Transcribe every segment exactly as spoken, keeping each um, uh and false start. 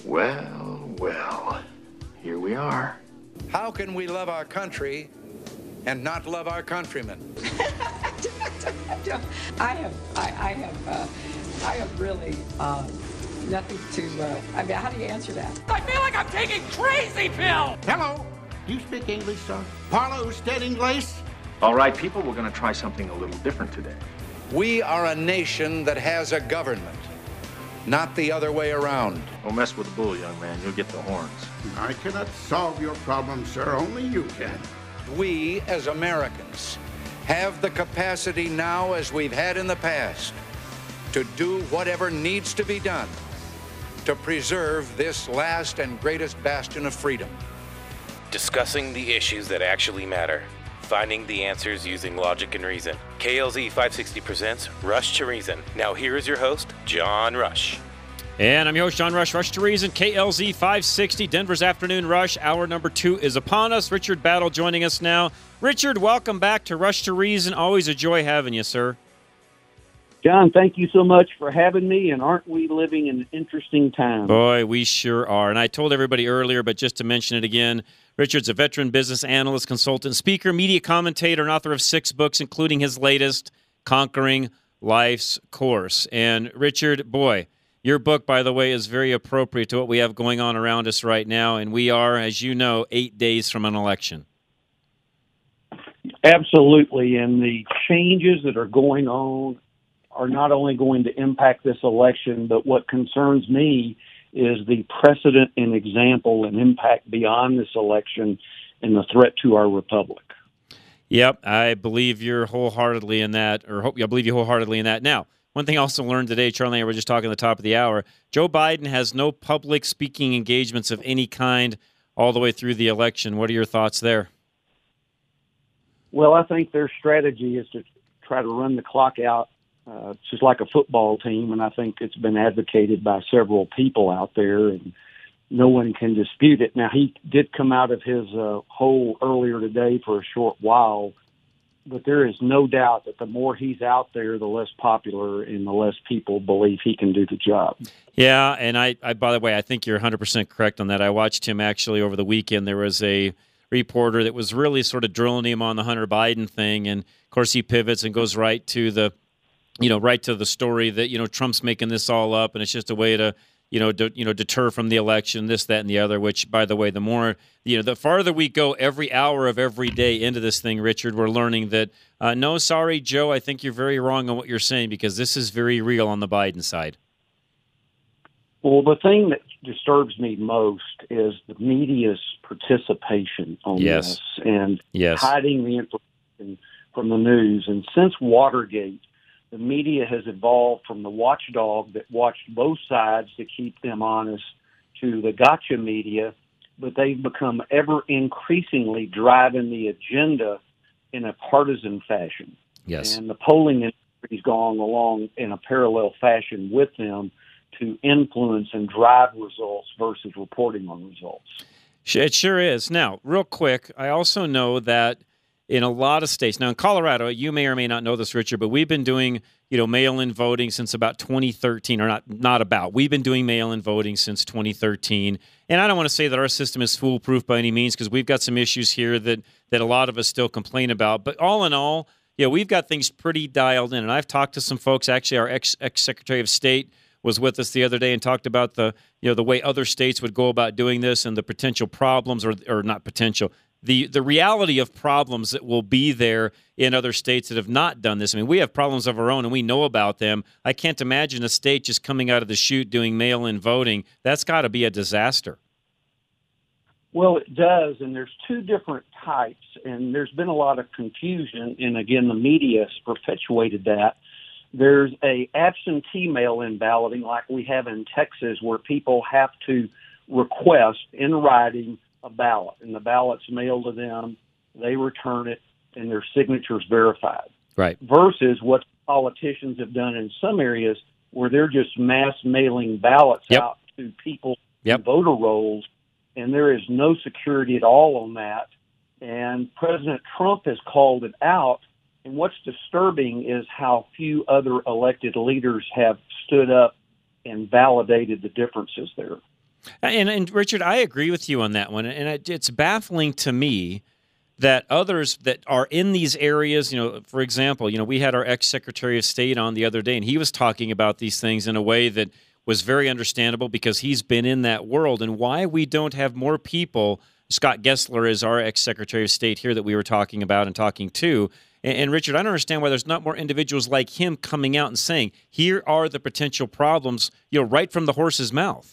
Well, well, here we are. How can we love our country and not love our countrymen? I have, I, I have, uh, I have really uh, nothing to. Uh, I mean, how do you answer that? I feel like I'm taking crazy pills. Hello, do you speak English, sir? Parlo usted inglés? All right, people, we're going to try something a little different today. We are a nation that has a government, not the other way around. Don't mess with the bull, young man. You'll get the horns. I cannot solve your problem, sir. Only you can. We, as Americans, have the capacity now, as we've had in the past, to do whatever needs to be done to preserve this last and greatest bastion of freedom. Discussing the issues that actually matter. Finding the answers using logic and reason. K L Z five sixty presents Rush to Reason. Now here is your host, John Rush. And I'm your host, John Rush, Rush to Reason, K L Z five sixty, Denver's Afternoon Rush. Hour number two is upon us. Richard Battle joining us now. Richard, welcome back to Rush to Reason. Always a joy having you, sir. John, thank you so much for having me, and aren't we living in an interesting time? Boy, we sure are. And I told everybody earlier, but just to mention it again, Richard's a veteran business analyst, consultant, speaker, media commentator, and author of six books, including his latest, Conquering Life's Course. And Richard, boy, your book, by the way, is very appropriate to what we have going on around us right now, and we are, as you know, eight days from an election. Absolutely, and the changes that are going on are not only going to impact this election, but what concerns me is the precedent and example and impact beyond this election and the threat to our republic. Yep, I believe you're wholeheartedly in that, or hope I believe you wholeheartedly in that. Now, one thing I also learned today, Charlie and I were just talking at the top of the hour, Joe Biden has no public speaking engagements of any kind all the way through the election. What are your thoughts there? Well, I think their strategy is to try to run the clock out. Uh, it's just like a football team, and I think it's been advocated by several people out there, and no one can dispute it. Now, he did come out of his uh, hole earlier today for a short while, but there is no doubt that the more he's out there, the less popular and the less people believe he can do the job. Yeah, and I, I by the way, I think you're one hundred percent correct on that. I watched him actually over the weekend. There was a reporter that was really sort of drilling him on the Hunter Biden thing, and, of course, he pivots and goes right to the you know, right to the story that, you know, Trump's making this all up and it's just a way to, you know, de- you know, deter from the election, this, that, and the other, which, by the way, the more, you know, the farther we go every hour of every day into this thing, Richard, we're learning that, uh, no, sorry, Joe, I think you're very wrong on what you're saying because this is very real on the Biden side. Well, the thing that disturbs me most is the media's participation on yes. this and yes. hiding the information from the news. And since Watergate, the media has evolved from the watchdog that watched both sides to keep them honest to the gotcha media, but they've become ever increasingly driving the agenda in a partisan fashion. Yes. And the polling industry's gone along in a parallel fashion with them to influence and drive results versus reporting on results. It sure is. Now, real quick, I also know that in a lot of states. Now, in Colorado, you may or may not know this, Richard, but we've been doing, you know, mail-in voting since about twenty thirteen, or not not about. We've been doing mail-in voting since twenty thirteen. And I don't want to say that our system is foolproof by any means because we've got some issues here that, that a lot of us still complain about. But all in all, yeah, we've got things pretty dialed in. And I've talked to some folks. Actually, our ex, ex-Secretary of State was with us the other day and talked about the, you know, the way other states would go about doing this and the potential problems, or or not potential, the the reality of problems that will be there in other states that have not done this. I mean, we have problems of our own, and we know about them. I can't imagine a state just coming out of the chute doing mail-in voting. That's got to be a disaster. Well, it does, and there's two different types, and there's been a lot of confusion, and again, the media has perpetuated that. There's a absentee mail-in balloting like we have in Texas where people have to request in writing a ballot, and the ballot's mailed to them, they return it, and their signature's verified. Right. Versus what politicians have done in some areas where they're just mass mailing ballots yep. out to people yep. in voter rolls, and there is no security at all on that. And President Trump has called it out, and what's disturbing is how few other elected leaders have stood up and validated the differences there. And, and Richard, I agree with you on that one. And it, it's baffling to me that others that are in these areas, you know, for example, you know, we had our ex-Secretary of State on the other day, and he was talking about these things in a way that was very understandable because he's been in that world. And why we don't have more people, Scott Gessler is our ex-Secretary of State here that we were talking about and talking to. And, and Richard, I don't understand why there's not more individuals like him coming out and saying, here are the potential problems, you know, right from the horse's mouth.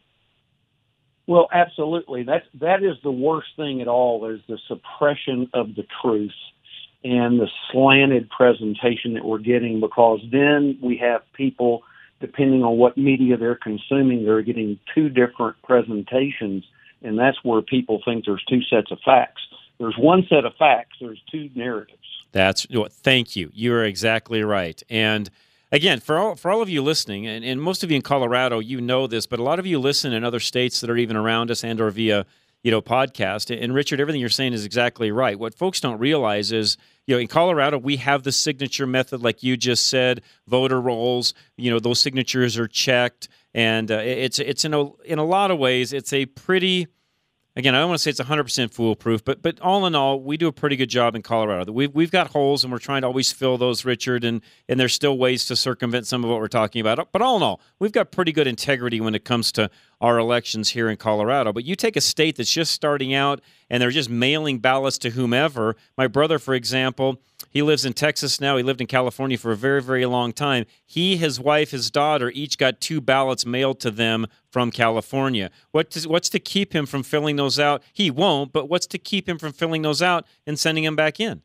Well, absolutely. That's, that is the worst thing at all, is the suppression of the truth and the slanted presentation that we're getting, because then we have people, depending on what media they're consuming, they're getting two different presentations, and that's where people think there's two sets of facts. There's one set of facts. There's two narratives. That's thank you. You are exactly right. And again, for all for all of you listening, and, and most of you in Colorado, you know this, but a lot of you listen in other states that are even around us and or via, you know, podcast. And Richard, everything you're saying is exactly right. What folks don't realize is, you know, in Colorado, we have the signature method, like you just said, voter rolls. You know, those signatures are checked, and uh, it's it's in a in a lot of ways, it's a pretty. Again, I don't want to say it's one hundred percent foolproof, but but all in all, we do a pretty good job in Colorado. We've, we've got holes, and we're trying to always fill those, Richard, and, and there's still ways to circumvent some of what we're talking about. But all in all, we've got pretty good integrity when it comes to our elections here in Colorado. But you take a state that's just starting out, and they're just mailing ballots to whomever. My brother, for example, he lives in Texas now. He lived in California for a very, very long time. He, his wife, his daughter each got two ballots mailed to them from California. What does, what's to keep him from filling those out? He won't, but what's to keep him from filling those out and sending them back in?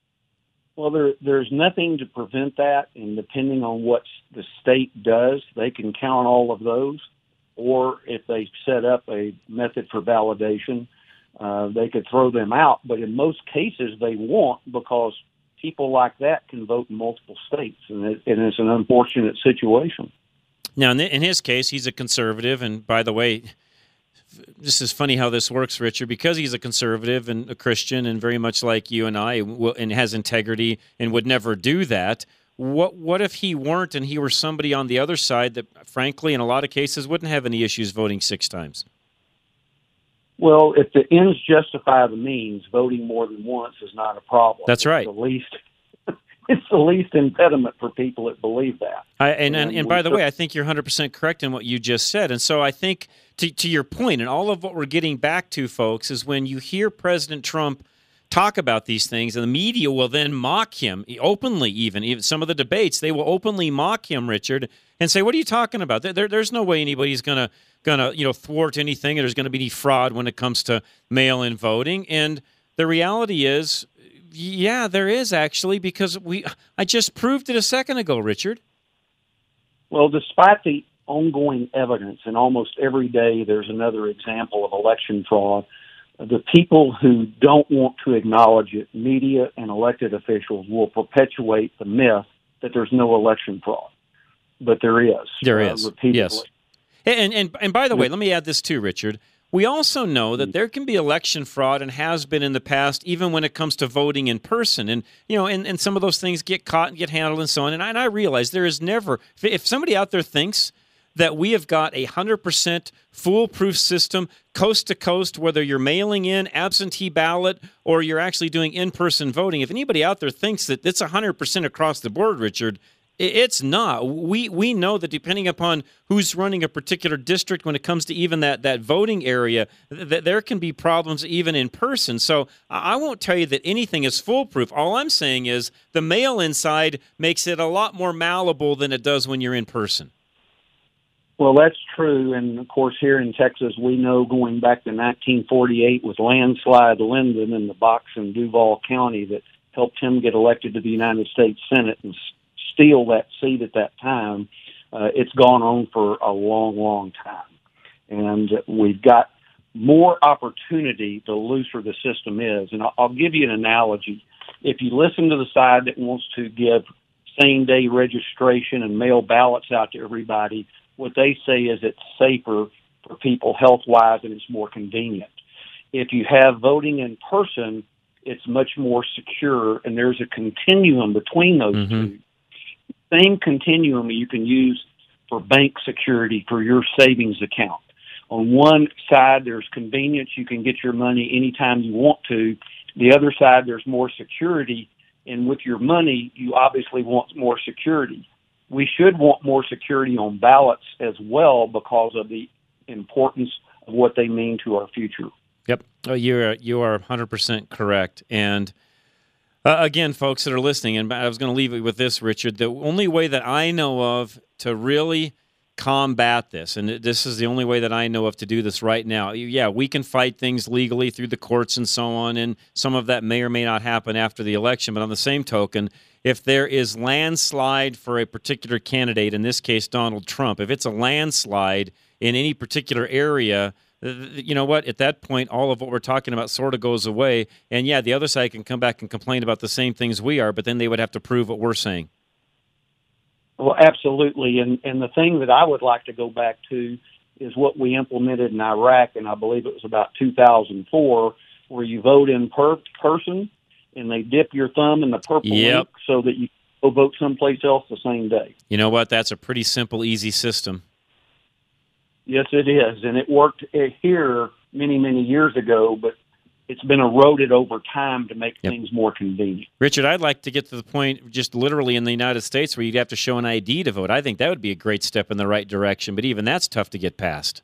Well, there, there's nothing to prevent that, and depending on what the state does, they can count all of those, or if they set up a method for validation, uh, they could throw them out. But in most cases, they won't, because people like that can vote in multiple states, and, it, and it's an unfortunate situation. Now, in his case, he's a conservative, and by the way, this is funny how this works, Richard, because he's a conservative and a Christian and very much like you and I, and has integrity and would never do that. What what if he weren't, and he were somebody on the other side that, frankly, in a lot of cases, wouldn't have any issues voting six times? Well, if the ends justify the means, voting more than once is not a problem. That's right. It's the least, it's the least impediment for people that believe that. I, and, and, and, and by the way, I think you're one hundred percent correct in what you just said. And so I think, to, to your point, and all of what we're getting back to, folks, is when you hear President Trump talk about these things, and the media will then mock him openly, even, even some of the debates, they will openly mock him, Richard, and say, what are you talking about? There, there's no way anybody's going to gonna you know thwart anything, and there's going to be any fraud when it comes to mail-in voting. And the reality is, yeah, there is actually, because we I just proved it a second ago, Richard. Well, despite the ongoing evidence, and almost every day there's another example of election fraud, the people who don't want to acknowledge it, media and elected officials, will perpetuate the myth that there's no election fraud. But there is. There uh, is. Repeatedly. Yes. And, and, and by the way, let me add this too, Richard. We also know that there can be election fraud, and has been in the past, even when it comes to voting in person. And, you know, and, and some of those things get caught and get handled and so on. And I, and I realize there is never, if somebody out there thinks that we have got a one hundred percent foolproof system coast to coast, whether you're mailing in absentee ballot or you're actually doing in-person voting, if anybody out there thinks that it's one hundred percent across the board, Richard, it's not. We we know that depending upon who's running a particular district, when it comes to even that, that voting area, that there can be problems even in person. So I won't tell you that anything is foolproof. All I'm saying is the mail-in side makes it a lot more malleable than it does when you're in person. Well, that's true. And, of course, here in Texas, we know going back to nineteen forty-eight with landslide Lyndon in the box in Duval County that helped him get elected to the United States Senate and steal that seat at that time. Uh, it's gone on for a long, long time. And we've got more opportunity the looser the system is. And I'll, I'll give you an analogy. If you listen to the side that wants to give same-day registration and mail ballots out to everybody, what they say is it's safer for people health-wise and it's more convenient. If you have voting in person, it's much more secure, and there's a continuum between those mm-hmm. two. Same continuum you can use for bank security for your savings account. on one side, there's convenience. You can get your money anytime you want to. The other side, there's more security. And with your money, you obviously want more security. We should want more security on ballots as well because of the importance of what they mean to our future. Yep, oh, you're you are one hundred percent correct. And uh, again, folks that are listening, and I was going to leave it with this, Richard. The only way that I know of to really combat this, and this is the only way that I know of to do this right now. Yeah, we can fight things legally through the courts and so on, and some of that may or may not happen after the election. But on the same token, if there is landslide for a particular candidate, in this case Donald Trump, if it's a landslide in any particular area, you know what? At that point, all of what we're talking about sort of goes away. And yeah, the other side can come back and complain about the same things we are, but then they would have to prove what we're saying. Well, absolutely. And and the thing that I would like to go back to is what we implemented in Iraq, and I believe it was about two thousand four, where you vote in per person, and they dip your thumb in the purple yep. ink so that you go vote someplace else the same day. You know what? That's a pretty simple, easy system. Yes, it is, and it worked here many, many years ago, but it's been eroded over time to make yep. things more convenient. Richard, I'd like to get to the point just literally in the United States where you'd have to show an I D to vote. I think that would be a great step in the right direction, but even that's tough to get past.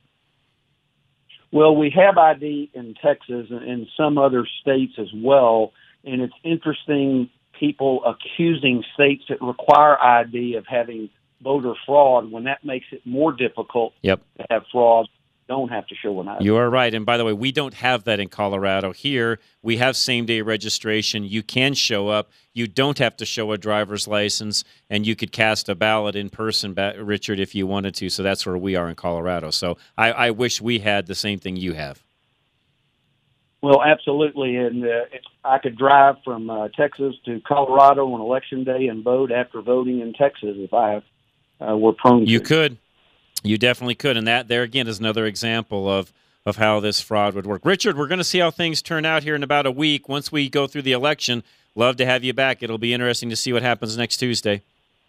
Well, we have I D in Texas and in some other states as well, and it's interesting people accusing states that require I D of having voter fraud when that makes it more difficult yep. to have fraud. Don't have to show an I D. You are right. And by the way, we don't have that in Colorado. Here, we have same-day registration. You can show up. You don't have to show a driver's license, and you could cast a ballot in person, Richard, if you wanted to. So that's where we are in Colorado. So I, I wish we had the same thing you have. Well, absolutely. And uh, I could drive from uh, Texas to Colorado on Election Day and vote after voting in Texas if I uh, were prone to. You could. You definitely could, and that there again is another example of, of how this fraud would work. Richard, we're going to see how things turn out here in about a week. Once we go through the election, love to have you back. It'll be interesting to see what happens next Tuesday.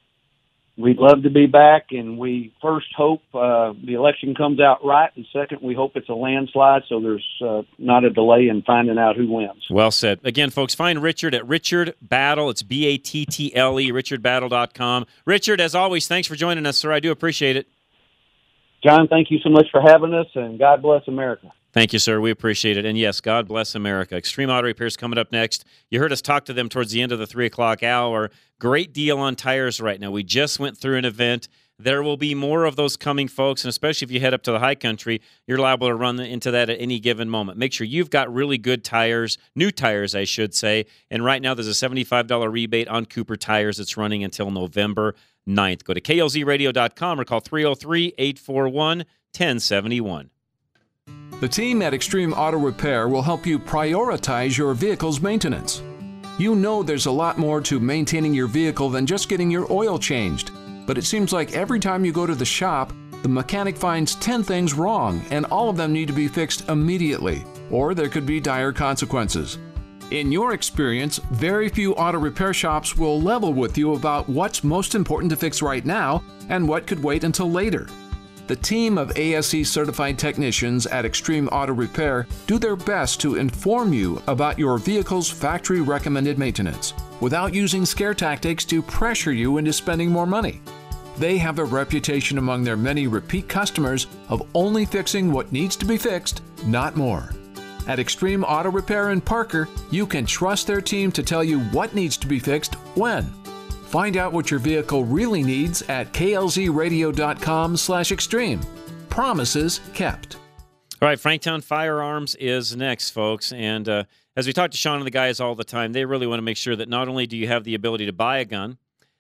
We'd love to be back, and we first hope uh, the election comes out right, and second, we hope it's a landslide so there's uh, not a delay in finding out who wins. Well said. Again, folks, find Richard at Richard Battle. It's B A T T L E, richard battle dot com. Richard, as always, thanks for joining us, sir. I do appreciate it. John, thank you so much for having us, and God bless America. Thank you, sir. We appreciate it. And, yes, God bless America. Extreme Auto Repair is coming up next. You heard us talk to them towards the end of the three o'clock hour. Great deal on tires right now. We just went through an event. There will be more of those coming, folks, and especially if you head up to the high country, you're liable to run into that at any given moment. Make sure you've got really good tires, new tires, I should say. And right now there's a seventy-five dollars rebate on Cooper tires that's running until November ninth. Go to K L Z radio dot com or call three oh three, eight four one, one oh seven one. The team at Extreme Auto Repair will help you prioritize your vehicle's maintenance. You know there's a lot more to maintaining your vehicle than just getting your oil changed. But it seems like every time you go to the shop, the mechanic finds ten things wrong and all of them need to be fixed immediately, or there could be dire consequences. In your experience, very few auto repair shops will level with you about what's most important to fix right now and what could wait until later. The team of A S E certified technicians at Extreme Auto Repair do their best to inform you about your vehicle's factory recommended maintenance without using scare tactics to pressure you into spending more money. They have a reputation among their many repeat customers of only fixing what needs to be fixed, not more. At Extreme Auto Repair in Parker, you can trust their team to tell you what needs to be fixed when. Find out what your vehicle really needs at K L Z radio dot com slash extreme. Promises kept. All right, Franktown Firearms is next, folks. And uh, as we talk to Sean and the guys all the time, they really want to make sure that not only do you have the ability to buy a gun,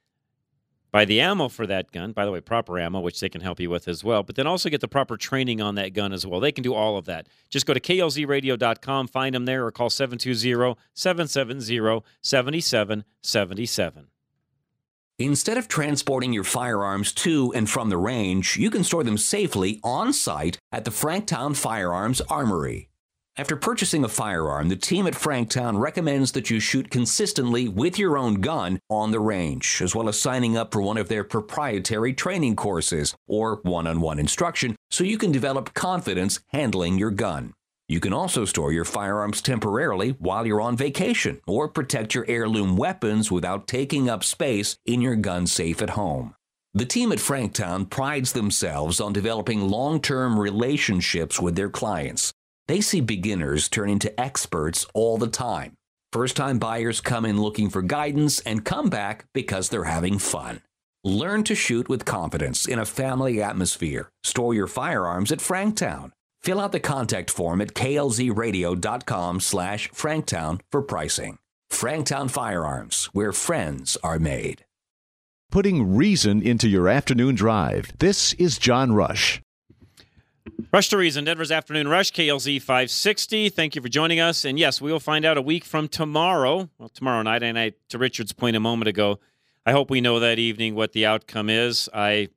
buy the ammo for that gun, by the way, proper ammo, which they can help you with as well, but then also get the proper training on that gun as well. They can do all of that. Just go to K L Z radio dot com, find them there, or call seven two zero, seven seven zero, seven seven seven seven. Instead of transporting your firearms to and from the range, you can store them safely on-site at the Franktown Firearms Armory. After purchasing a firearm, the team at Franktown recommends that you shoot consistently with your own gun on the range, as well as signing up for one of their proprietary training courses or one-on-one instruction so you can develop confidence handling your gun. You can also store your firearms temporarily while you're on vacation or protect your heirloom weapons without taking up space in your gun safe at home. The team at Franktown prides themselves on developing long-term relationships with their clients. They see beginners turn into experts all the time. First-time buyers come in looking for guidance and come back because they're having fun. Learn to shoot with confidence in a family atmosphere. Store your firearms at Franktown. Fill out the contact form at klzradio.com slash Franktown for pricing. Franktown Firearms, where friends are made. Putting reason into your afternoon drive. This is John Rush. Rush to Reason, Denver's Afternoon Rush, K L Z five sixty. Thank you for joining us. And yes, we will find out a week from tomorrow, well, tomorrow night, and I, to Richard's point a moment ago, I hope we know that evening what the outcome is. I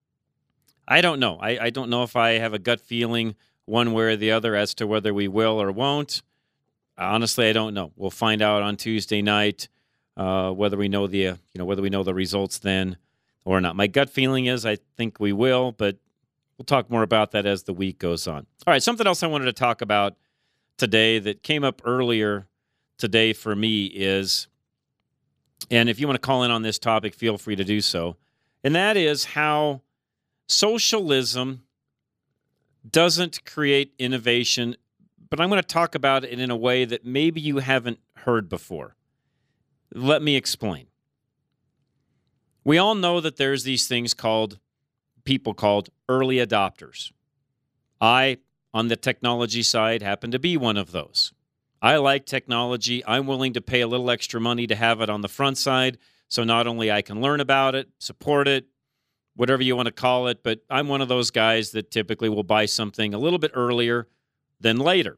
I don't know. I, I don't know if I have a gut feeling one way or the other as to whether we will or won't. Honestly, I don't know. We'll find out on Tuesday night uh, whether we know the uh, you know whether we know the results then or not. My gut feeling is I think we will, but we'll talk more about that as the week goes on. All right, something else I wanted to talk about today that came up earlier today for me is, and if you want to call in on this topic, feel free to do so, and that is how socialism doesn't create innovation, but I'm going to talk about it in a way that maybe you haven't heard before. Let me explain. We all know that there's these things called people called early adopters. I, on the technology side, happen to be one of those. I like technology. I'm willing to pay a little extra money to have it on the front side, so not only I can learn about it, support it, whatever you want to call it, but I'm one of those guys that typically will buy something a little bit earlier than later.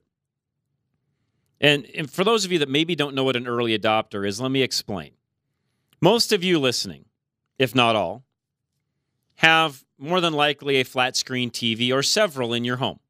And, and for those of you that maybe don't know what an early adopter is, let me explain. Most of you listening, if not all, have more than likely a flat screen T V or several in your home.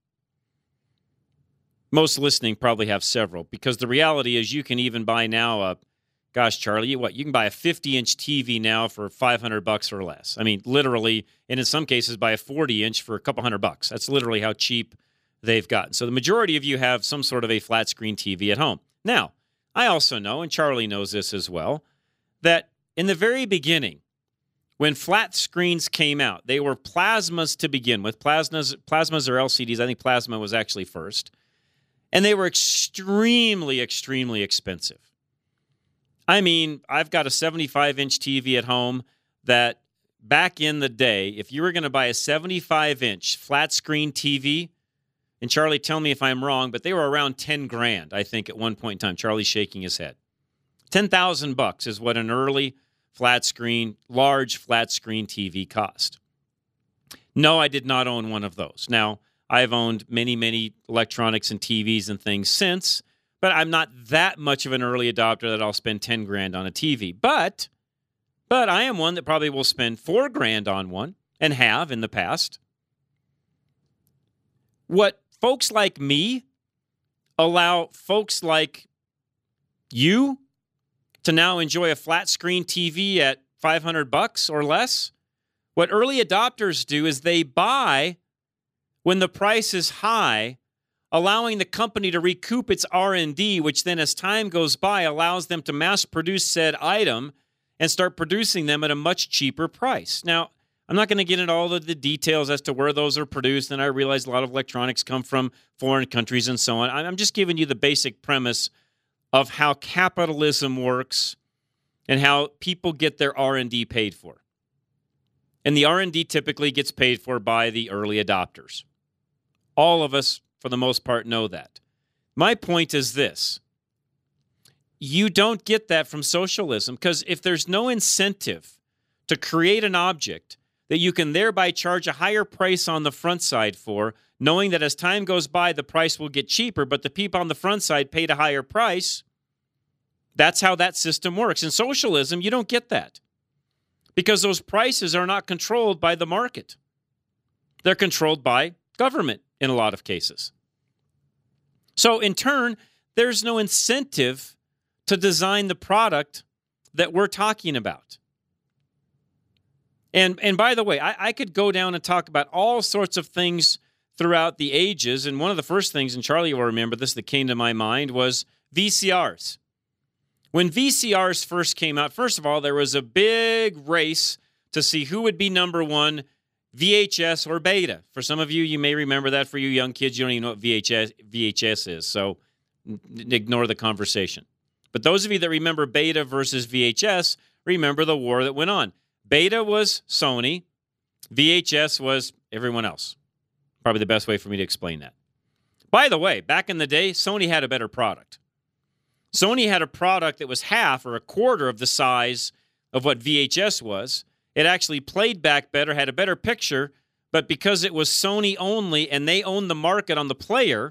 Most listening probably have several, because the reality is you can even buy now a, gosh, Charlie, what, you can buy a fifty-inch T V now for five hundred bucks or less. I mean, literally, and in some cases buy a forty-inch for a couple hundred bucks. That's literally how cheap they've gotten. So the majority of you have some sort of a flat screen T V at home. Now, I also know, and Charlie knows this as well, that in the very beginning, when flat screens came out, they were plasmas to begin with. Plasmas, plasmas or L C Ds. I think plasma was actually first. And they were extremely, extremely expensive. I mean, I've got a seventy-five inch T V at home that back in the day, if you were going to buy a seventy-five inch flat screen T V, and Charlie, tell me if I'm wrong, but they were around ten grand, I think, at one point in time. Charlie's shaking his head. ten thousand bucks is what an early flat screen, large flat screen T V cost. No, I did not own one of those. Now, I've owned many, many electronics and T Vs and things since, but I'm not that much of an early adopter that I'll spend ten grand on a T V. But, but I am one that probably will spend four grand on one and have in the past. What folks like me allow folks like you to now enjoy a flat screen T V at five hundred bucks or less. What early adopters do is they buy when the price is high, allowing the company to recoup its R and D, which then as time goes by allows them to mass produce said item and start producing them at a much cheaper price. Now, I'm not going to get into all of the details as to where those are produced, and I realize a lot of electronics come from foreign countries and so on. I'm just giving you the basic premise of how capitalism works and how people get their R and D paid for. And the R and D typically gets paid for by the early adopters. All of us, for the most part, know that. My point is this. You don't get that from socialism, because if there's no incentive to create an object that you can thereby charge a higher price on the front side for, knowing that as time goes by, the price will get cheaper, but the people on the front side paid a higher price. That's how that system works. In socialism, you don't get that, because those prices are not controlled by the market. They're controlled by government in a lot of cases. So in turn, there's no incentive to design the product that we're talking about. And and by the way, I, I could go down and talk about all sorts of things throughout the ages. And one of the first things, and Charlie will remember this, that came to my mind was V C Rs. When V C Rs first came out, first of all, there was a big race to see who would be number one, V H S or Beta. For some of you, you may remember that. For you young kids, you don't even know what V H S, V H S is, so n- ignore the conversation. But those of you that remember Beta versus V H S, remember the war that went on. Beta was Sony. V H S was everyone else. Probably the best way for me to explain that. By the way, back in the day, Sony had a better product. Sony had a product that was half or a quarter of the size of what V H S was. It actually played back better, had a better picture, but because it was Sony only and they owned the market on the player,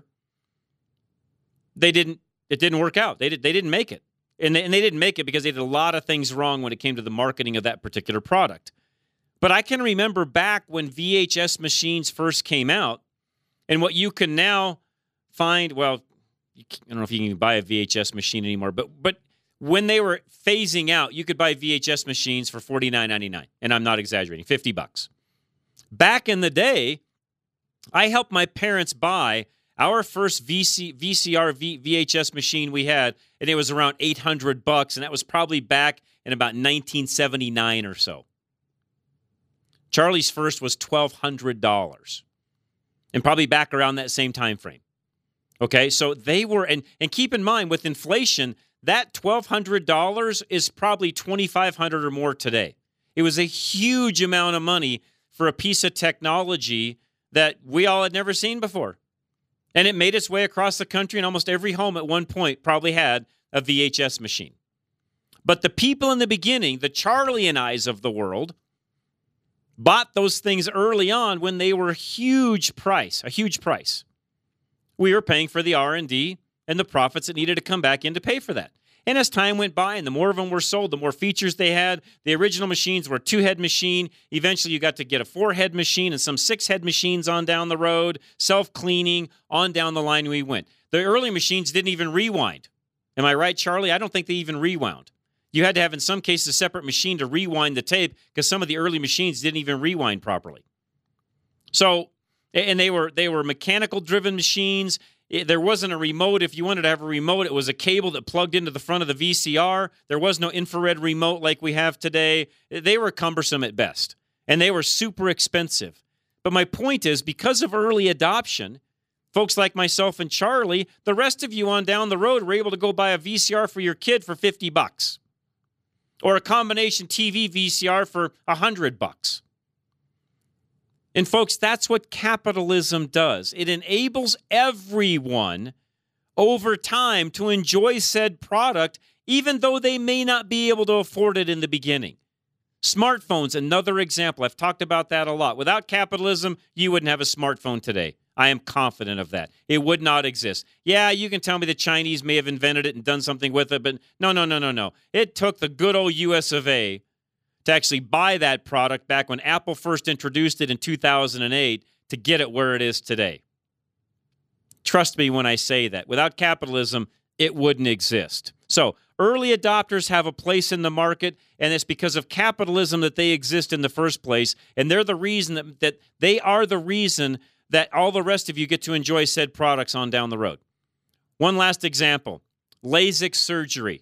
they didn't. It didn't work out. They did. They didn't make it, and they, and they didn't make it because they did a lot of things wrong when it came to the marketing of that particular product. But I can remember back when V H S machines first came out, and what you can now find. Well, I don't know if you can buy a V H S machine anymore, but but. When they were phasing out, you could buy V H S machines for forty-nine ninety-nine, and I'm not exaggerating, fifty bucks. Back in the day, I helped my parents buy our first V C, V C R v, V H S machine we had, and it was around eight hundred bucks, and that was probably back in about nineteen seventy-nine or so. Charlie's first was twelve hundred dollars, and probably back around that same time frame. Okay, so they were, and, and keep in mind, with inflation, that twelve hundred dollars is probably twenty-five hundred dollars or more today. It was a huge amount of money for a piece of technology that we all had never seen before. And it made its way across the country, and almost every home at one point probably had a V H S machine. But the people in the beginning, the Charlie and I's of the world, bought those things early on when they were a huge price, a huge price. We were paying for the R and D and the profits that needed to come back in to pay for that. And as time went by and the more of them were sold, the more features they had. The original machines were a two-head machine. Eventually, you got to get a four-head machine and some six-head machines on down the road, self-cleaning, on down the line we went. The early machines didn't even rewind. Am I right, Charlie? I don't think they even rewound. You had to have, in some cases, a separate machine to rewind the tape because some of the early machines didn't even rewind properly. So, and they were they were mechanical-driven machines. It, there wasn't a remote. If you wanted to have a remote, it was a cable that plugged into the front of the V C R. There was no infrared remote like we have today. They were cumbersome at best, and they were super expensive. But my point is, because of early adoption, folks like myself and Charlie, the rest of you on down the road were able to go buy a V C R for your kid for fifty bucks, or a combination T V V C R for one hundred bucks. And folks, that's what capitalism does. It enables everyone over time to enjoy said product, even though they may not be able to afford it in the beginning. Smartphones, another example. I've talked about that a lot. Without capitalism, you wouldn't have a smartphone today. I am confident of that. It would not exist. Yeah, you can tell me the Chinese may have invented it and done something with it, but no, no, no, no, no. It took the good old U S of A to actually buy that product back when Apple first introduced it in two thousand eight to get it where it is today. Trust me when I say that. Without capitalism, it wouldn't exist. So early adopters have a place in the market, and it's because of capitalism that they exist in the first place, and they're the reason that, that they are the reason that all the rest of you get to enjoy said products on down the road. One last example, LASIK surgery.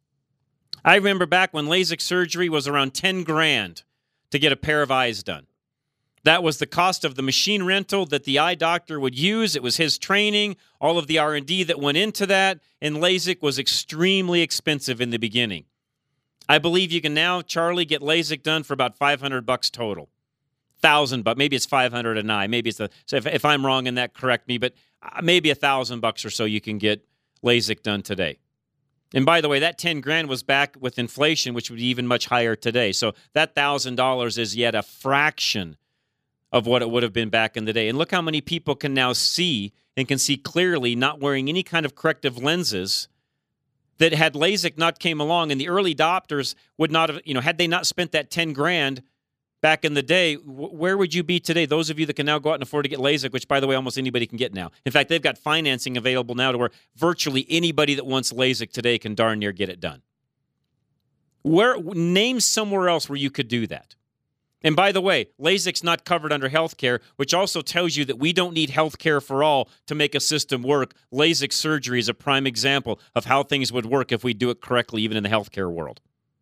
I remember back when LASIK surgery was around ten grand to get a pair of eyes done. That was the cost of the machine rental that the eye doctor would use. It was his training, all of the R and D that went into that, and LASIK was extremely expensive in the beginning. I believe you can now, Charlie, get LASIK done for about five hundred bucks total. Thousand bucks, maybe it's five hundred an eye. Maybe it's the, so if, if I'm wrong in that, correct me, but maybe a thousand bucks or so you can get LASIK done today. And by the way, that ten grand was back with inflation, which would be even much higher today. So that one thousand dollars is yet a fraction of what it would have been back in the day. And look how many people can now see and can see clearly, not wearing any kind of corrective lenses, that had LASIK not came along and the early adopters would not have, you know, had they not spent that ten grand, back in the day, w- where would you be today? Those of you that can now go out and afford to get LASIK, which, by the way, almost anybody can get now. In fact, they've got financing available now to where virtually anybody that wants LASIK today can darn near get it done. Where name somewhere else where you could do that. And by the way, LASIK's not covered under health care, which also tells you that we don't need health care for all to make a system work. LASIK surgery is a prime example of how things would work if we do it correctly, even in the healthcare world.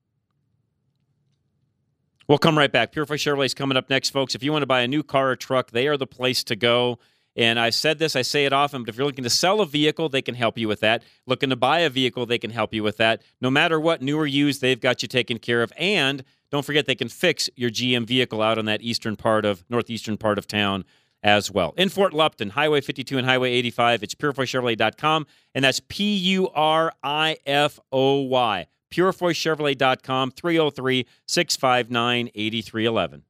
We'll come right back. Purifoy Chevrolet's coming up next, folks. If you want to buy a new car or truck, they are the place to go. And I said this, I say it often, but if you're looking to sell a vehicle, they can help you with that. Looking to buy a vehicle, they can help you with that. No matter what, new or used, they've got you taken care of. And don't forget, they can fix your G M vehicle out on that eastern part of, northeastern part of town as well. In Fort Lupton, Highway fifty-two and Highway eighty-five, it's purifoy chevrolet dot com, and that's P U R I F O Y. purifoy chevrolet dot com, three oh three, six five nine, eight three one one.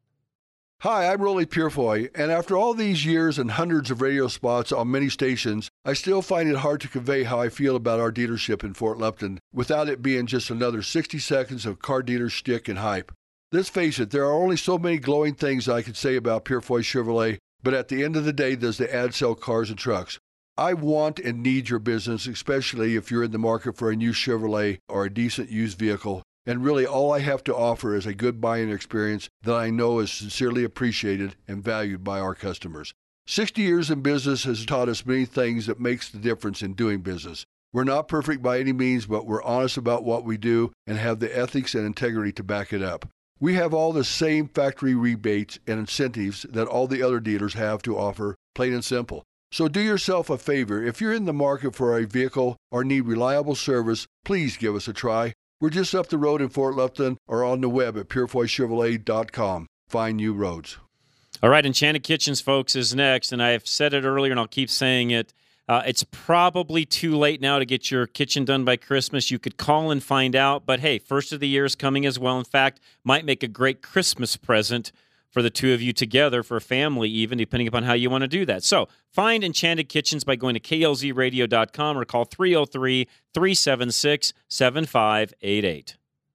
Hi, I'm Rolly Purifoy, and after all these years and hundreds of radio spots on many stations, I still find it hard to convey how I feel about our dealership in Fort Lupton without it being just another sixty seconds of car dealer shtick and hype. Let's face it, there are only so many glowing things I could say about Purifoy Chevrolet, but at the end of the day, does the ad sell cars and trucks? I want and need your business, especially if you're in the market for a new Chevrolet or a decent used vehicle. And really, all I have to offer is a good buying experience that I know is sincerely appreciated and valued by our customers. sixty years in business has taught us many things that makes the difference in doing business. We're not perfect by any means, but we're honest about what we do and have the ethics and integrity to back it up. We have all the same factory rebates and incentives that all the other dealers have to offer, plain and simple. So do yourself a favor. If you're in the market for a vehicle or need reliable service, please give us a try. We're just up the road in Fort Lupton or on the web at purifoy chevrolet dot com. Find new roads. All right, Enchanted Kitchens, folks, is next. And I've said it earlier, and I'll keep saying it. Uh, it's probably too late now to get your kitchen done by Christmas. You could call and find out. But, hey, first of the year is coming as well. In fact, might make a great Christmas present for the two of you together, for a family even, depending upon how you want to do that. So find Enchanted Kitchens by going to K L Z radio dot com or call three oh three, three seven six, seven five eight eight.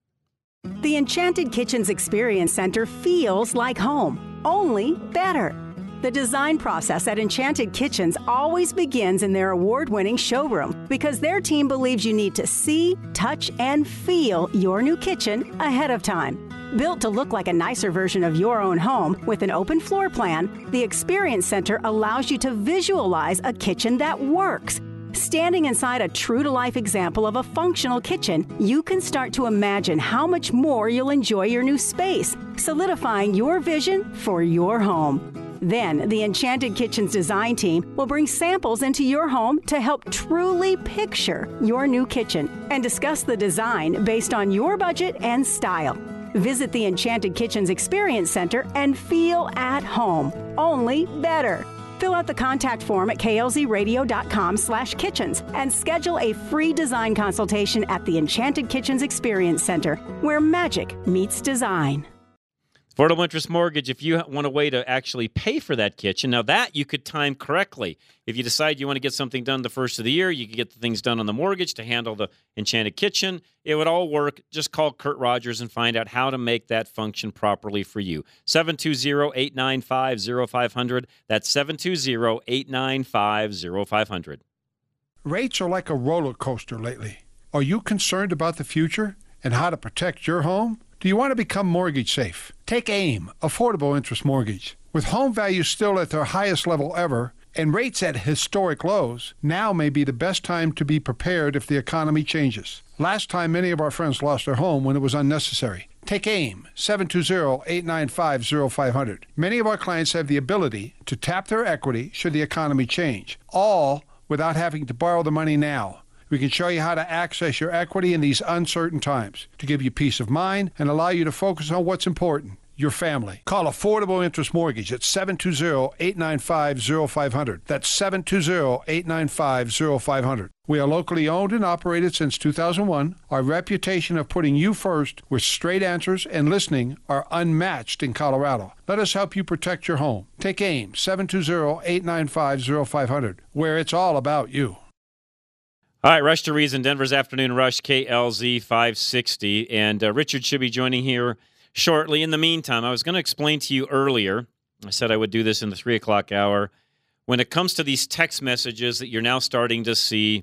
The Enchanted Kitchens Experience Center feels like home, only better. The design process at Enchanted Kitchens always begins in their award-winning showroom because their team believes you need to see, touch, and feel your new kitchen ahead of time. Built to look like a nicer version of your own home with an open floor plan, the Experience Center allows you to visualize a kitchen that works. Standing inside a true-to-life example of a functional kitchen, you can start to imagine how much more you'll enjoy your new space, solidifying your vision for your home. Then, the Enchanted Kitchens design team will bring samples into your home to help truly picture your new kitchen and discuss the design based on your budget and style. Visit the Enchanted Kitchens Experience Center and feel at home, only better. Fill out the contact form at K L Z radio dot com slash kitchens and schedule a free design consultation at the Enchanted Kitchens Experience Center, where magic meets design. Affordable Interest Mortgage, if you want a way to actually pay for that kitchen, now that you could time correctly. If you decide you want to get something done the first of the year, you could get the things done on the mortgage to handle the Enchanted Kitchen. It would all work. Just call Kurt Rogers and find out how to make that function properly for you. seven two zero, eight nine five, zero five zero zero. That's seven two zero, eight nine five, zero five zero zero. Rates are like a roller coaster lately. Are you concerned about the future and how to protect your home? Do you want to become mortgage safe? Take AIM, Affordable Interest Mortgage. With home values still at their highest level ever and rates at historic lows, now may be the best time to be prepared if the economy changes. Last time, many of our friends lost their home when it was unnecessary. Take AIM, seven two zero, eight nine five, zero five zero zero. Many of our clients have the ability to tap their equity should the economy change, all without having to borrow the money now. We can show you how to access your equity in these uncertain times to give you peace of mind and allow you to focus on what's important, your family. Call Affordable Interest Mortgage at seven two zero, eight nine five, zero five zero zero. That's seven two zero, eight nine five, zero five zero zero. We are locally owned and operated since two thousand one. Our reputation of putting you first with straight answers and listening are unmatched in Colorado. Let us help you protect your home. Take AIM, seven two zero, eight nine five, zero five zero zero, where it's all about you. All right, Rush to Reason, Denver's Afternoon Rush, K L Z five sixty. And uh, Richard should be joining here shortly. In the meantime, I was going to explain to you earlier, I said I would do this in the three o'clock hour, when it comes to these text messages that you're now starting to see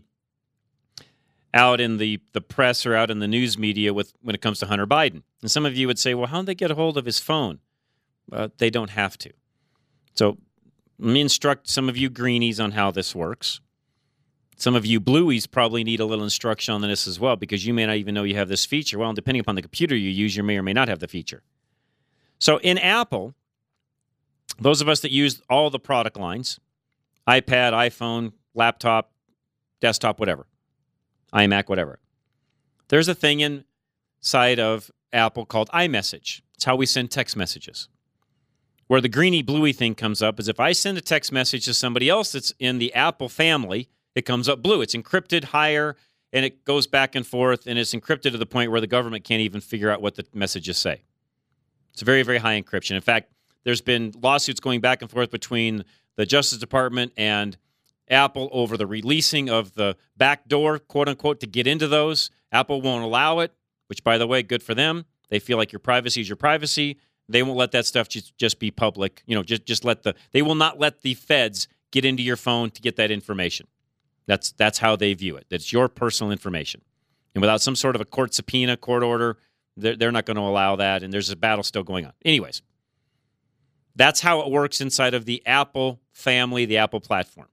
out in the, the press or out in the news media with when it comes to Hunter Biden. And some of you would say, well, how did they get a hold of his phone? Uh, they don't have to. So let me instruct some of you greenies on how this works. Some of you blueies probably need a little instruction on this as well, because you may not even know you have this feature. Well, depending upon the computer you use, you may or may not have the feature. So in Apple, those of us that use all the product lines, iPad, iPhone, laptop, desktop, whatever, iMac, whatever, there's a thing inside of Apple called iMessage. It's how we send text messages. Where the greeny bluey thing comes up is if I send a text message to somebody else that's in the Apple family, it comes up blue. It's encrypted higher, and it goes back and forth, and it's encrypted to the point where the government can't even figure out what the messages say. It's very, very high encryption. In fact, there's been lawsuits going back and forth between the Justice Department and Apple over the releasing of the back door, quote unquote, to get into those. Apple won't allow it, which, by the way, good for them. They feel like your privacy is your privacy. They won't let that stuff just, just be public. You know, just, just let the, they will not let the feds get into your phone to get that information. That's, that's how they view it. That's your personal information. And without some sort of a court subpoena, court order, they're, they're not going to allow that. And there's a battle still going on. Anyways, that's how it works inside of the Apple family, the Apple platform.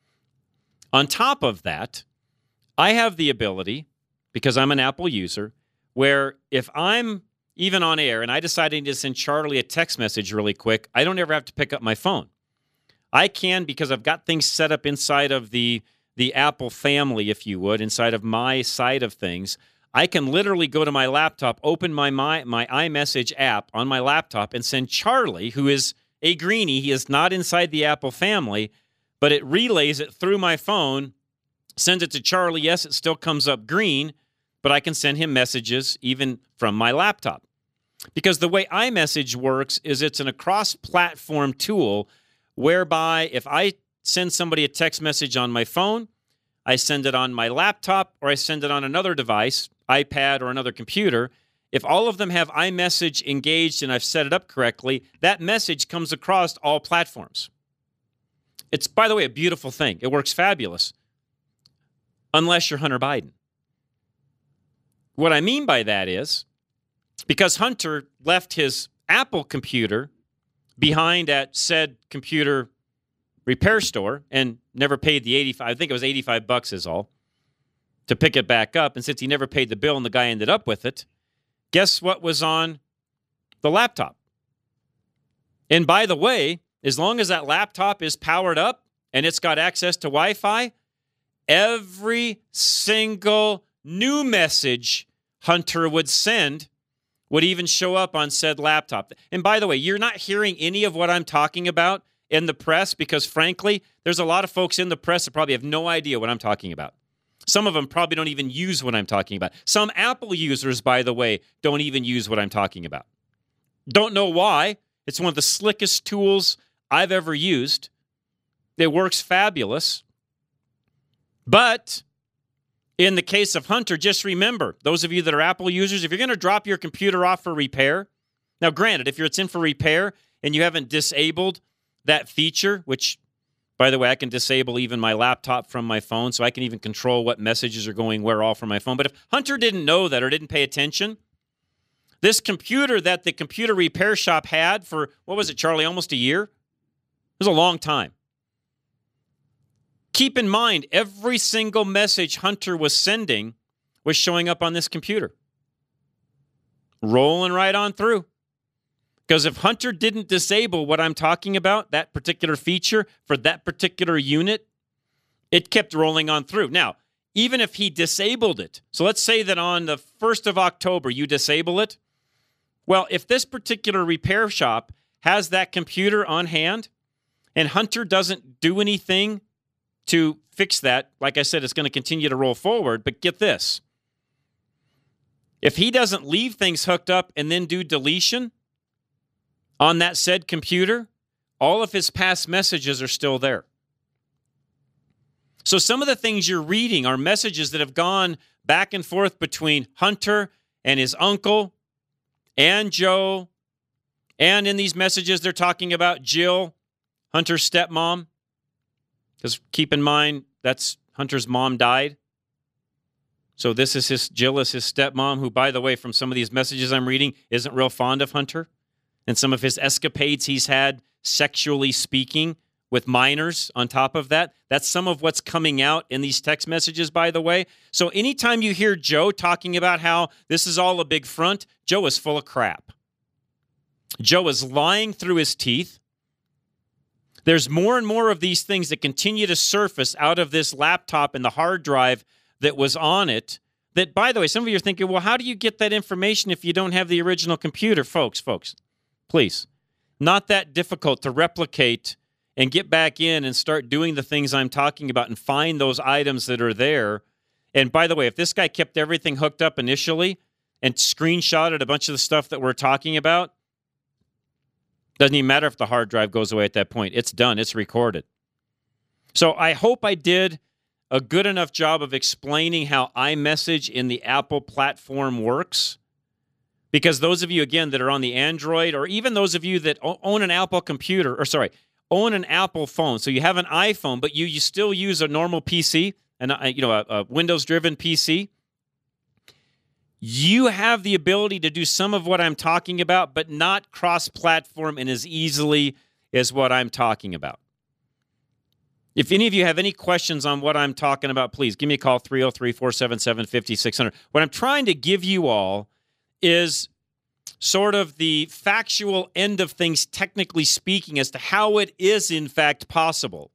On top of that, I have the ability, because I'm an Apple user, where if I'm even on air and I decided to send Charlie a text message really quick, I don't ever have to pick up my phone. I can, because I've got things set up inside of the, the Apple family, if you would, inside of my side of things. I can literally go to my laptop, open my, my, my iMessage app on my laptop, and send Charlie, who is a greenie. He is not inside the Apple family, but it relays it through my phone, sends it to Charlie. Yes, it still comes up green, but I can send him messages even from my laptop. Because the way iMessage works is it's an across-platform tool whereby if I send somebody a text message on my phone, I send it on my laptop, or I send it on another device, iPad or another computer, if all of them have iMessage engaged and I've set it up correctly, that message comes across all platforms. It's, by the way, a beautiful thing. It works fabulous, unless you're Hunter Biden. What I mean by that is, because Hunter left his Apple computer behind at said computer repair store and never paid the eighty-five, I think it was eighty-five bucks is all, to pick it back up. And since he never paid the bill and the guy ended up with it, guess what was on the laptop? And by the way, as long as that laptop is powered up and it's got access to Wi-Fi, every single new message Hunter would send would even show up on said laptop. And by the way, you're not hearing any of what I'm talking about in the press because, frankly, there's a lot of folks in the press that probably have no idea what I'm talking about. Some of them probably don't even use what I'm talking about. Some Apple users, by the way, don't even use what I'm talking about. Don't know why. It's one of the slickest tools I've ever used. It works fabulous. But in the case of Hunter, just remember, those of you that are Apple users, if you're going to drop your computer off for repair, now granted, if it's in for repair and you haven't disabled that feature, which, by the way, I can disable even my laptop from my phone, so I can even control what messages are going where all from my phone. But if Hunter didn't know that or didn't pay attention, this computer that the computer repair shop had for, what was it, Charlie, almost a year? It was a long time. Keep in mind, every single message Hunter was sending was showing up on this computer. Rolling right on through. Because if Hunter didn't disable what I'm talking about, that particular feature for that particular unit, it kept rolling on through. Now, even if he disabled it, so let's say that on the first of October you disable it, well, if this particular repair shop has that computer on hand and Hunter doesn't do anything to fix that, like I said, it's going to continue to roll forward. But get this. If he doesn't leave things hooked up and then do deletion on that said computer, all of his past messages are still there. So some of the things you're reading are messages that have gone back and forth between Hunter and his uncle and Joe, and in these messages they're talking about Jill, Hunter's stepmom. Because keep in mind, that's Hunter's mom died. So this is his, Jill is his stepmom, who, by the way, from some of these messages I'm reading, isn't real fond of Hunter. And some of his escapades he's had, sexually speaking, with minors on top of that. That's some of what's coming out in these text messages, by the way. So anytime you hear Joe talking about how this is all a big front, Joe is full of crap. Joe is lying through his teeth. There's more and more of these things that continue to surface out of this laptop and the hard drive that was on it. That, by the way, some of you are thinking, well, how do you get that information if you don't have the original computer? Folks, folks, please, not that difficult to replicate and get back in and start doing the things I'm talking about and find those items that are there. And by the way, if this guy kept everything hooked up initially and screenshotted a bunch of the stuff that we're talking about, doesn't even matter if the hard drive goes away at that point. It's done. It's recorded. So I hope I did a good enough job of explaining how iMessage in the Apple platform works. Because those of you, again, that are on the Android, or even those of you that own an Apple computer, or sorry, own an Apple phone. So you have an iPhone, but you, you still use a normal P C, and you know, a, a Windows-driven P C. You have the ability to do some of what I'm talking about, but not cross-platform and as easily as what I'm talking about. If any of you have any questions on what I'm talking about, please give me a call, three oh three, four seven seven, five six zero zero. What I'm trying to give you all is sort of the factual end of things, technically speaking, as to how it is, in fact, possible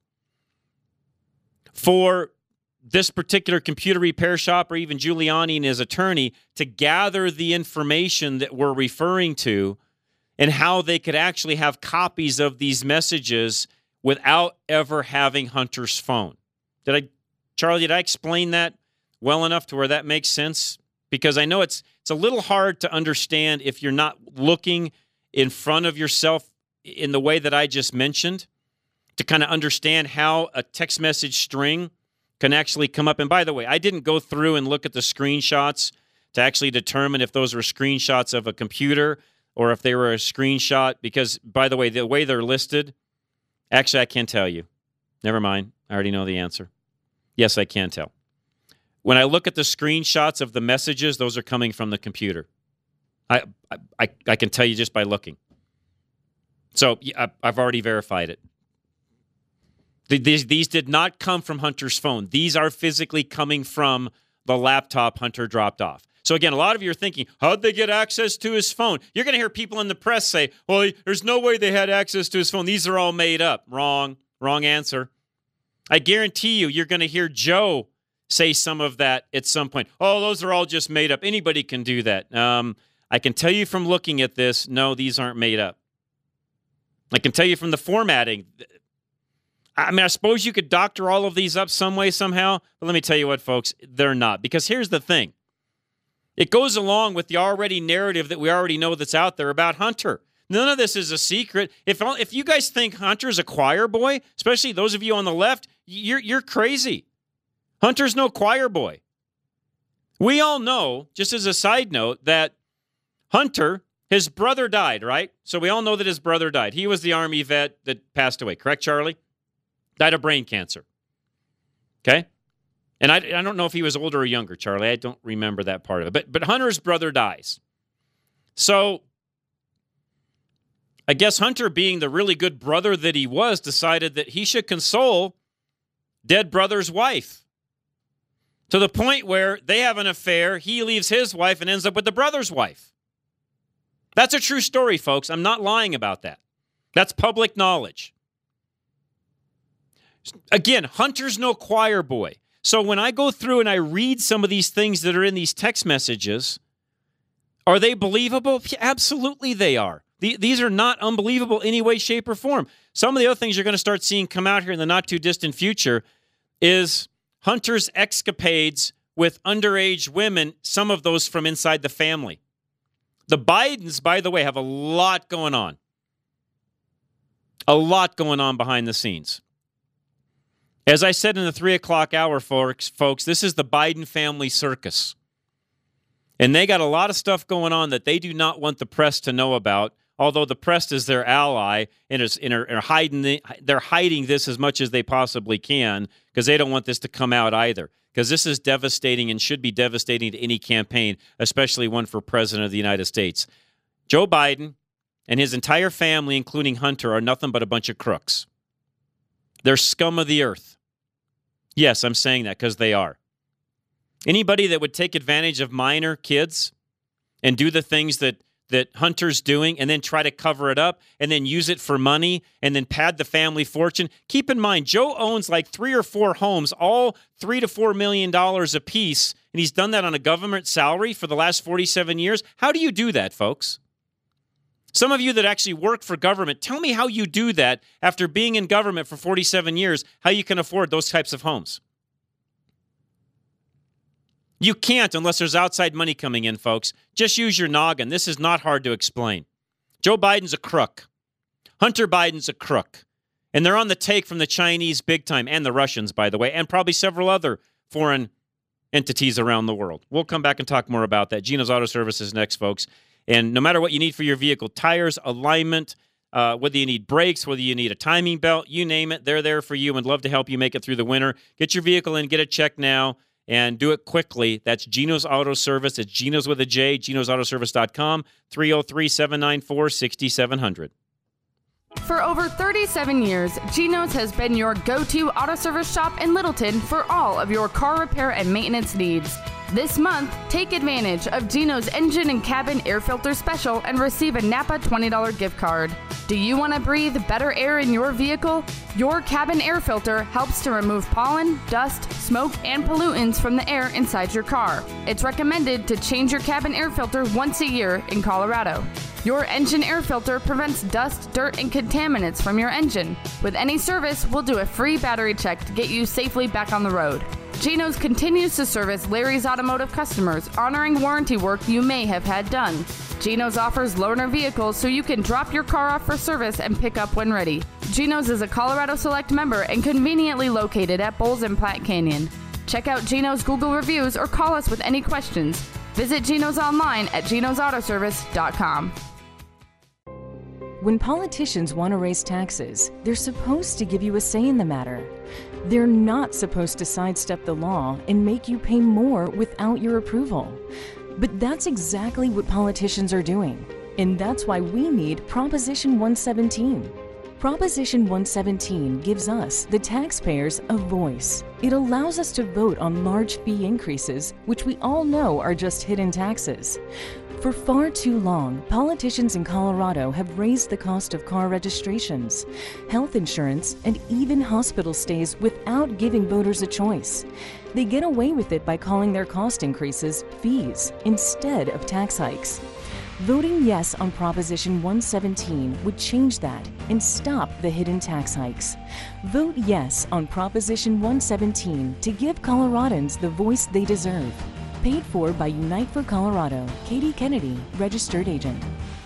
for this particular computer repair shop or even Giuliani and his attorney to gather the information that we're referring to and how they could actually have copies of these messages without ever having Hunter's phone. Did I, Charlie, did I explain that well enough to where that makes sense? Because I know it's it's a little hard to understand if you're not looking in front of yourself in the way that I just mentioned to kind of understand how a text message string can actually come up. And by the way, I didn't go through and look at the screenshots to actually determine if those were screenshots of a computer or if they were a screenshot, because, by the way, the way they're listed, actually, I can't tell you. Never mind. I already know the answer. Yes, I can tell. When I look at the screenshots of the messages, those are coming from the computer. I I, I can tell you just by looking. So I, I've already verified it. These, these did not come from Hunter's phone. These are physically coming from the laptop Hunter dropped off. So again, a lot of you are thinking, how'd they get access to his phone? You're going to hear people in the press say, well, there's no way they had access to his phone. These are all made up. Wrong. Wrong answer. I guarantee you, you're going to hear Joe say some of that at some point. Oh, those are all just made up. Anybody can do that. Um, I can tell you from looking at this, no, these aren't made up. I can tell you from the formatting. I mean, I suppose you could doctor all of these up some way, somehow. But let me tell you what, folks, they're not. Because here's the thing. It goes along with the already narrative that we already know that's out there about Hunter. None of this is a secret. If if you guys think Hunter's a choir boy, especially those of you on the left, you're you're crazy. Hunter's no choir boy. We all know, just as a side note, that Hunter, his brother died, right? So we all know that his brother died. He was the Army vet that passed away, correct, Charlie? Died of brain cancer. Okay? And I, I don't know if he was older or younger, Charlie. I don't remember that part of it. But, but Hunter's brother dies. So I guess Hunter, being the really good brother that he was, decided that he should console dead brother's wife. To the point where they have an affair, he leaves his wife and ends up with the brother's wife. That's a true story, folks. I'm not lying about that. That's public knowledge. Again, Hunter's no choir boy. So when I go through and I read some of these things that are in these text messages, are they believable? Absolutely they are. These are not unbelievable in any way, shape, or form. Some of the other things you're going to start seeing come out here in the not-too-distant future is Hunter's escapades with underage women, some of those from inside the family. The Bidens, by the way, have a lot going on. A lot going on behind the scenes. As I said in the three o'clock hour, folks, folks, this is the Biden family circus. And they got a lot of stuff going on that they do not want the press to know about, although the press is their ally and is and are, are hiding the, they're hiding this as much as they possibly can because they don't want this to come out either. Because this is devastating and should be devastating to any campaign, especially one for president of the United States. Joe Biden and his entire family, including Hunter, are nothing but a bunch of crooks. They're scum of the earth. Yes, I'm saying that because they are. Anybody that would take advantage of minor kids and do the things that that Hunter's doing and then try to cover it up and then use it for money and then pad the family fortune. Keep in mind, Joe owns like three or four homes, all three to four million dollars a piece, and he's done that on a government salary for the last forty-seven years. How do you do that, folks? Some of you that actually work for government, tell me how you do that after being in government for forty-seven years, how you can afford those types of homes. You can't unless there's outside money coming in, folks. Just use your noggin. This is not hard to explain. Joe Biden's a crook. Hunter Biden's a crook. And they're on the take from the Chinese big time, and the Russians, by the way, and probably several other foreign entities around the world. We'll come back and talk more about that. Gino's Auto Service is next, folks. And no matter what you need for your vehicle, tires, alignment, uh, whether you need brakes, whether you need a timing belt, you name it, they're there for you and love to help you make it through the winter. Get your vehicle in, get it checked now. And do it quickly. That's Gino's Auto Service. It's Gino's with a J, genos auto service dot com, three oh three, seven nine four, six seven zero zero. For over thirty-seven years, Gino's has been your go-to auto service shop in Littleton for all of your car repair and maintenance needs. This month, take advantage of Gino's Engine and Cabin Air Filter Special and receive a Napa twenty dollars gift card. Do you want to breathe better air in your vehicle? Your cabin air filter helps to remove pollen, dust, smoke, and pollutants from the air inside your car. It's recommended to change your cabin air filter once a year in Colorado. Your engine air filter prevents dust, dirt, and contaminants from your engine. With any service, we'll do a free battery check to get you safely back on the road. Gino's continues to service Larry's Automotive customers, honoring warranty work you may have had done. Gino's offers loaner vehicles so you can drop your car off for service and pick up when ready. Gino's is a Colorado Select member and conveniently located at Bowles and Platte Canyon. Check out Gino's Google reviews or call us with any questions. Visit Gino's online at genos auto service dot com. When politicians want to raise taxes, they're supposed to give you a say in the matter. They're not supposed to sidestep the law and make you pay more without your approval. But that's exactly what politicians are doing. And that's why we need Proposition one seventeen. Proposition one seventeen gives us, the taxpayers, a voice. It allows us to vote on large fee increases, which we all know are just hidden taxes. For far too long, politicians in Colorado have raised the cost of car registrations, health insurance, and even hospital stays without giving voters a choice. They get away with it by calling their cost increases fees instead of tax hikes. Voting yes on Proposition one seventeen would change that and stop the hidden tax hikes. Vote yes on Proposition one seventeen to give Coloradans the voice they deserve. Paid for by Unite for Colorado. Katie Kennedy, Registered Agent.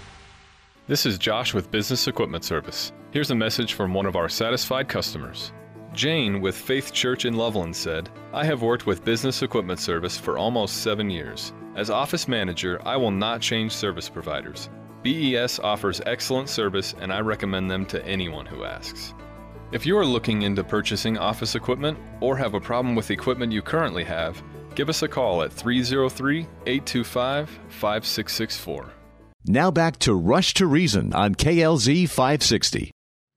This is Josh with Business Equipment Service. Here's a message from one of our satisfied customers. Jane with Faith Church in Loveland said, I have worked with Business Equipment Service for almost seven years. As office manager, I will not change service providers. B E S offers excellent service and I recommend them to anyone who asks. If you are looking into purchasing office equipment or have a problem with equipment you currently have, give us a call at three oh three, eight two five, five six six four. Now back to Rush to Reason on K L Z five sixty.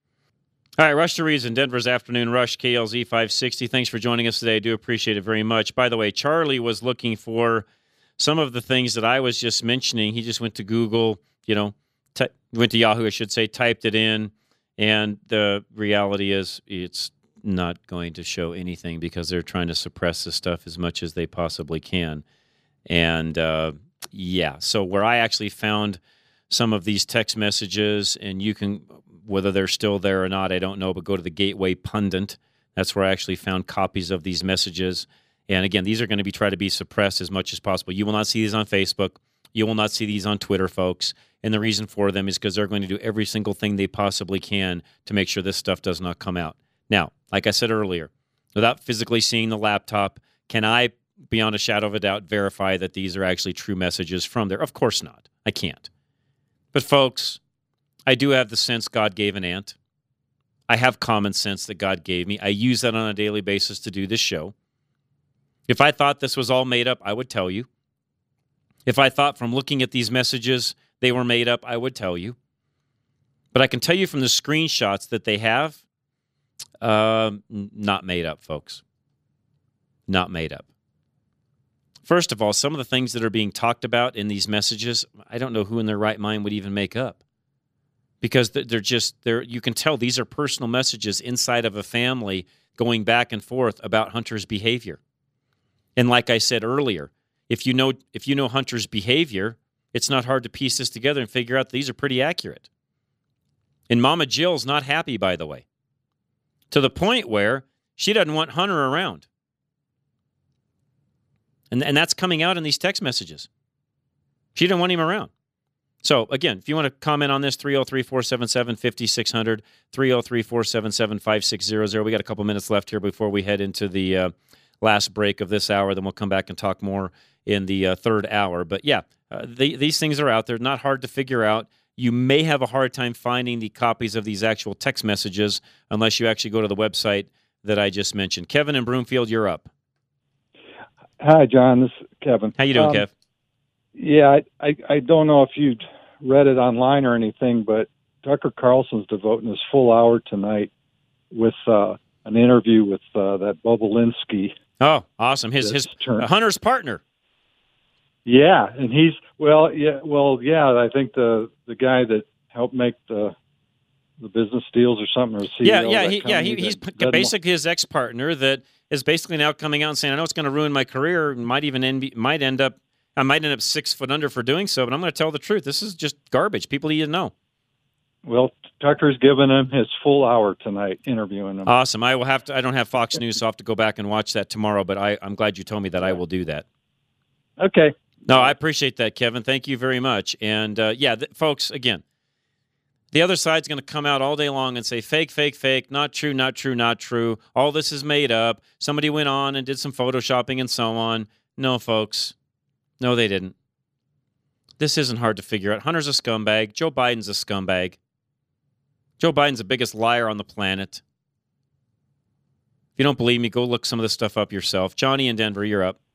All right, Rush to Reason, Denver's Afternoon Rush, K L Z five sixty. Thanks for joining us today. I do appreciate it very much. By the way, Charlie was looking for some of the things that I was just mentioning. He just went to Google, you know, t- went to Yahoo, I should say, typed it in, and the reality is it's not going to show anything because they're trying to suppress this stuff as much as they possibly can. And, uh, yeah, so where I actually found some of these text messages, and you can, whether they're still there or not, I don't know, but go to the Gateway Pundit. That's where I actually found copies of these messages. And again, these are going to be tried to be suppressed as much as possible. You will not see these on Facebook. You will not see these on Twitter, folks. And the reason for them is because they're going to do every single thing they possibly can to make sure this stuff does not come out. Now, like I said earlier, without physically seeing the laptop, can I beyond a shadow of a doubt, verify that these are actually true messages from there. Of course not. I can't. But folks, I do have the sense God gave an aunt. I have common sense that God gave me. I use that on a daily basis to do this show. If I thought this was all made up, I would tell you. If I thought from looking at these messages they were made up, I would tell you. But I can tell you from the screenshots that they have, uh, not made up, folks. Not made up. First of all, some of the things that are being talked about in these messages, I don't know who in their right mind would even make up. Because they're just, they're, you can tell these are personal messages inside of a family going back and forth about Hunter's behavior. And like I said earlier, if you know if you know Hunter's behavior, it's not hard to piece this together and figure out these are pretty accurate. And Mama Jill's not happy, by the way, to the point where she doesn't want Hunter around. And, and that's coming out in these text messages. She didn't want him around. So, again, if you want to comment on this, three oh three, four seven seven, five six zero zero, three oh three, four seven seven, five six zero zero. We got a couple minutes left here before we head into the uh, last break of this hour. Then we'll come back and talk more in the uh, third hour. But, yeah, uh, they, these things are out there. Not hard to figure out. You may have a hard time finding the copies of these actual text messages unless you actually go to the website that I just mentioned. Kevin in Broomfield, you're up. Hi, John. This is Kevin. How you doing, um, Kev? Yeah, I, I, I don't know if you read it online or anything, but Tucker Carlson's devoting his full hour tonight with uh, an interview with uh, that Bobulinski. Oh, awesome! His his uh, Hunter's partner. Yeah, and he's well, yeah, well, yeah. I think the the guy that helped make the the business deals or something. Or C E O yeah, yeah, he, yeah. He, he's that, basically his ex partner that is basically now coming out and saying, "I know it's going to ruin my career, and might even end, might end up." I might end up six foot under for doing so, but I'm going to tell the truth. This is just garbage. People need to know. Well, Tucker's giving him his full hour tonight, interviewing him. Awesome. I will have to. I don't have Fox News, so I'll have to go back and watch that tomorrow. But I, I'm glad you told me that. I will do that. Okay. No, I appreciate that, Kevin. Thank you very much. And uh, yeah, th- folks, again, the other side's going to come out all day long and say fake, fake, fake, not true, not true, not true. All this is made up. Somebody went on and did some photoshopping and so on. No, folks. No, they didn't. This isn't hard to figure out. Hunter's a scumbag. Joe Biden's a scumbag. Joe Biden's the biggest liar on the planet. If you don't believe me, go look some of this stuff up yourself. Johnny in Denver, you're up.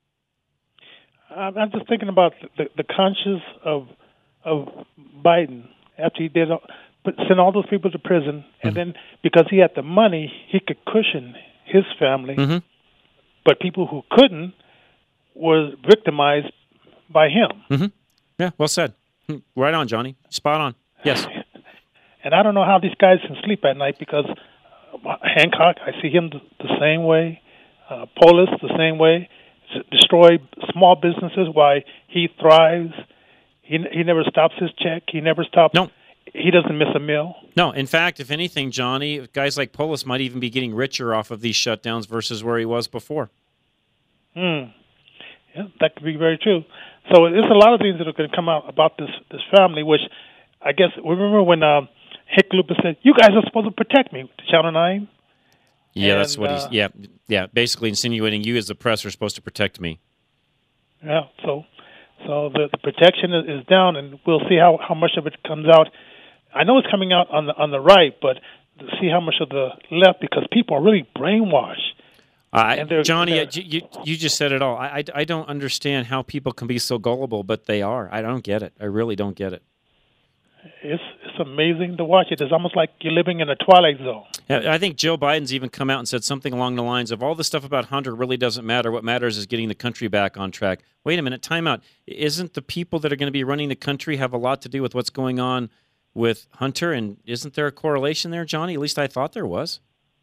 I'm just thinking about the, the conscience of of Biden after he did put, send all those people to prison, and mm-hmm. then because he had the money, he could cushion his family. Mm-hmm. But people who couldn't were victimized by him. Mm-hmm. Yeah, well said. Right on, Johnny. Spot on. Yes. And I don't know how these guys can sleep at night because Hancock, I see him the, the same way. Uh, Polis, the same way. S- destroy small businesses while he thrives. He he never stops his check. He never stops. No. He doesn't miss a meal. No. In fact, if anything, Johnny, guys like Polis might even be getting richer off of these shutdowns versus where he was before. Hmm. Yeah, that could be very true. So there's a lot of things that are going to come out about this this family, which I guess, remember when um, Hickenlooper said, you guys are supposed to protect me, Channel nine? Yeah, and, that's what he's, uh, yeah, yeah, basically insinuating you as the press are supposed to protect me. Yeah, so so the, the protection is, is down, and we'll see how, how much of it comes out. I know it's coming out on the on the right, but to see how much of the left, because people are really brainwashed. Uh, Johnny, they're, you, you just said it all. I, I, I don't understand how people can be so gullible, but they are. I don't get it. I really don't get it. It's it's amazing to watch it. It's almost like you're living in a twilight zone. Yeah, I think Joe Biden's even come out and said something along the lines of all the stuff about Hunter really doesn't matter. What matters is getting the country back on track. Wait a minute, time out. Isn't the people that are going to be running the country have a lot to do with what's going on with Hunter? And isn't there a correlation there, Johnny? At least I thought there was.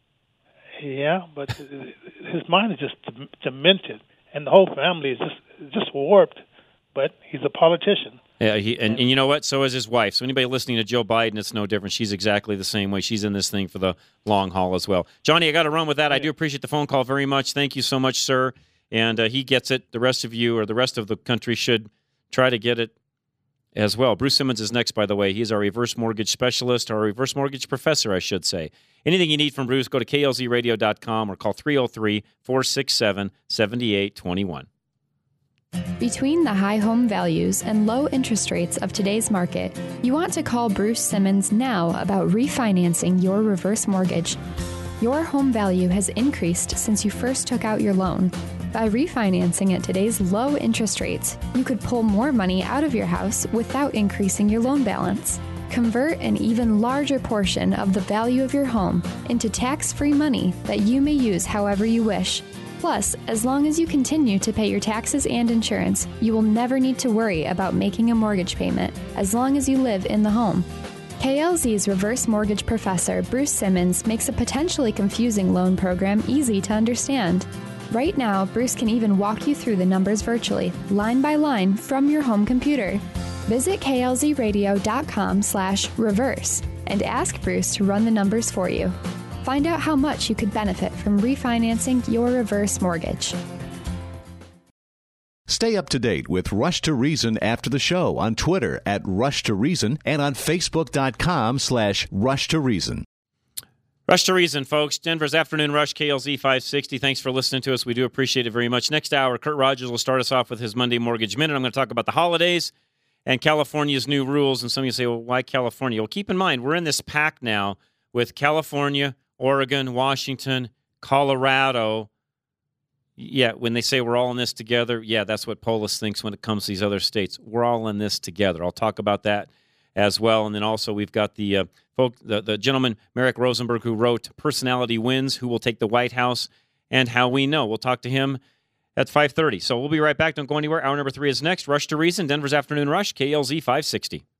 Yeah, but his mind is just demented, and the whole family is just just warped. But he's a politician. Yeah, he, and, and you know what? So is his wife. So anybody listening to Joe Biden, it's no different. She's exactly the same way. She's in this thing for the long haul as well. Johnny, I got to run with that. I do appreciate the phone call very much. Thank you so much, sir. And uh, he gets it. The rest of you or the rest of the country should try to get it as well. Bruce Simmons is next, by the way. He's our reverse mortgage specialist, or reverse mortgage professor, I should say. Anything you need from Bruce, go to K L Z radio dot com or call three oh three, four six seven, seven eight two one. Between the high home values and low interest rates of today's market, you want to call Bruce Simmons now about refinancing your reverse mortgage. Your home value has increased since you first took out your loan. By refinancing at today's low interest rates, you could pull more money out of your house without increasing your loan balance. Convert an even larger portion of the value of your home into tax-free money that you may use however you wish. Plus, as long as you continue to pay your taxes and insurance, you will never need to worry about making a mortgage payment as long as you live in the home. K L Z's reverse mortgage professor, Bruce Simmons, makes a potentially confusing loan program easy to understand. Right now, Bruce can even walk you through the numbers virtually, line by line, from your home computer. Visit klzradio.com slash reverse and ask Bruce to run the numbers for you. Find out how much you could benefit from refinancing your reverse mortgage. Stay up to date with Rush to Reason after the show on Twitter at Rush to Reason and on Facebook.com slash Rush to Reason. Rush to Reason, folks. Denver's Afternoon Rush, K L Z five sixty. Thanks for listening to us. We do appreciate it very much. Next hour, Kurt Rogers will start us off with his Monday Mortgage Minute. I'm going to talk about the holidays and California's new rules. And some of you say, well, why California? Well, keep in mind, we're in this pact now with California, Oregon, Washington, Colorado. Yeah, when they say we're all in this together, yeah, that's what Polis thinks when it comes to these other states. We're all in this together. I'll talk about that as well. And then also we've got the uh, folk, the, the gentleman, Merrick Rosenberg, who wrote Personality Wins, Who Will Take the White House, and How We Know. We'll talk to him at five thirty. So we'll be right back. Don't go anywhere. Hour number three is next. Rush to Reason, Denver's Afternoon Rush, K L Z five sixty.